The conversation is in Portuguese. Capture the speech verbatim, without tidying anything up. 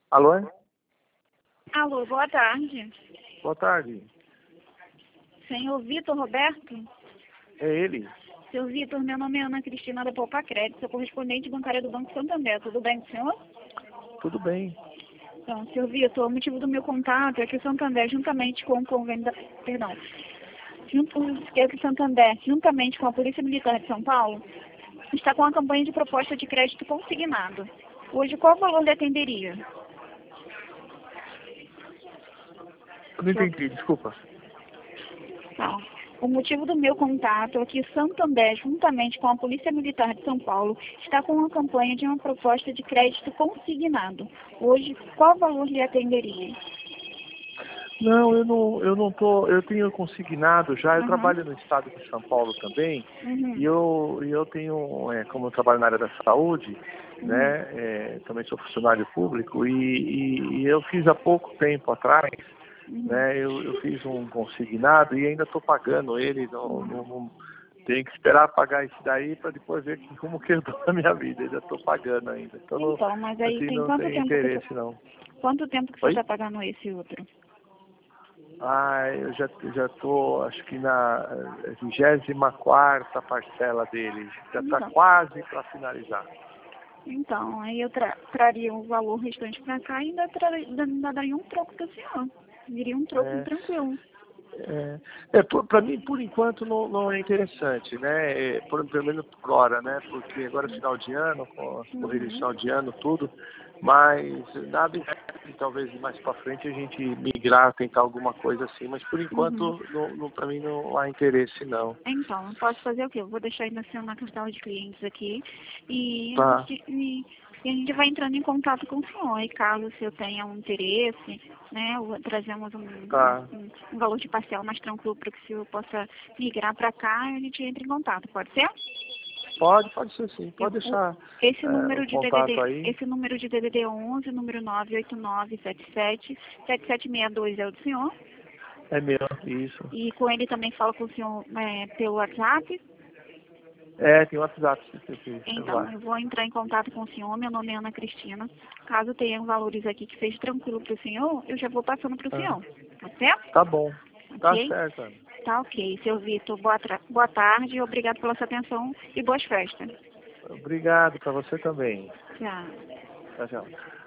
Alô? Alô, boa tarde. Boa tarde. Senhor Vitor Roberto? É ele? Seu Vitor, meu nome é Ana Cristina da Poupa Crédito, sou correspondente bancária do Banco Santander. Tudo bem com o senhor? Tudo bem. Então, senhor Vitor, o motivo do meu contato é que o Santander, juntamente com o convênio da... Perdão. Junto, é que o Santander, juntamente com a Polícia Militar de São Paulo, está com a campanha de proposta de crédito consignado. Hoje, qual valor lhe atenderia? Eu não entendi, desculpa. Não. O motivo do meu contato é que o Santander, juntamente com a Polícia Militar de São Paulo, está com uma campanha de uma proposta de crédito consignado. Hoje, qual valor lhe atenderia? Não, eu não, eu não tô, eu tenho consignado já, eu Uhum. trabalho no estado de São Paulo também, Uhum. e eu, e eu tenho, é, como eu trabalho na área da saúde, Uhum. né, é, também sou funcionário público, e, e, e eu fiz há pouco tempo atrás, Uhum. né, eu, eu fiz um consignado e ainda estou pagando ele, não, não, não tenho que esperar pagar isso daí para depois ver que, como que eu estou na minha vida, ainda estou pagando ainda, então, não, Então, mas aí assim, tem não quanto tem tempo que interesse você... não. Quanto tempo que você Oi? está pagando esse outro? Ah, eu já já tô, acho que na vigésima quarta parcela dele. Já está Então, quase para finalizar. então, aí eu tra traria o valor restante para cá e ainda, tra ainda daria um troco para o senhor. Viria um troco É, tranquilo. é, é para mim, por enquanto, não, não é interessante, né? É, por, pelo menos por hora, né? Porque agora é final de ano, com as corridas de Uhum. final de ano, tudo. Mas nada impede, talvez mais para frente, a gente migrar, tentar alguma coisa assim. Mas por Uhum. enquanto, não, não, para mim, não há interesse, não. Então, eu posso fazer o quê? Eu vou deixar ainda assim na cartela de clientes aqui e a, Tá, gente, e, e a gente vai entrando em contato com o senhor. E caso o senhor tenha um interesse, né, o- trazemos um, tá. um, um valor de parcela mais tranquilo para que o senhor possa migrar para cá e a gente entra em contato, pode ser? Pode, pode ser sim. Eu- Pode o- deixar esse é, o número de contato D D D, aí. esse número de D D D onze, número nove oito nove sete sete sete sete seis dois é o do senhor. É meu, isso. E com ele também falo com o senhor é, pelo WhatsApp. É, tem o WhatsApp, esse esse Então, celular. eu vou entrar em contato com o senhor, meu nome é Ana Cristina. Caso tenha valores aqui que seja tranquilo para o senhor, eu já vou passando para o Ah, senhor. Tá certo? tá bom. Tá Ok? certo, Ana. Tá ok. Seu Vitor, boa, tra- boa tarde, obrigado pela sua atenção e boas festas. Obrigado para você também. Tchau. Tchau, tchau.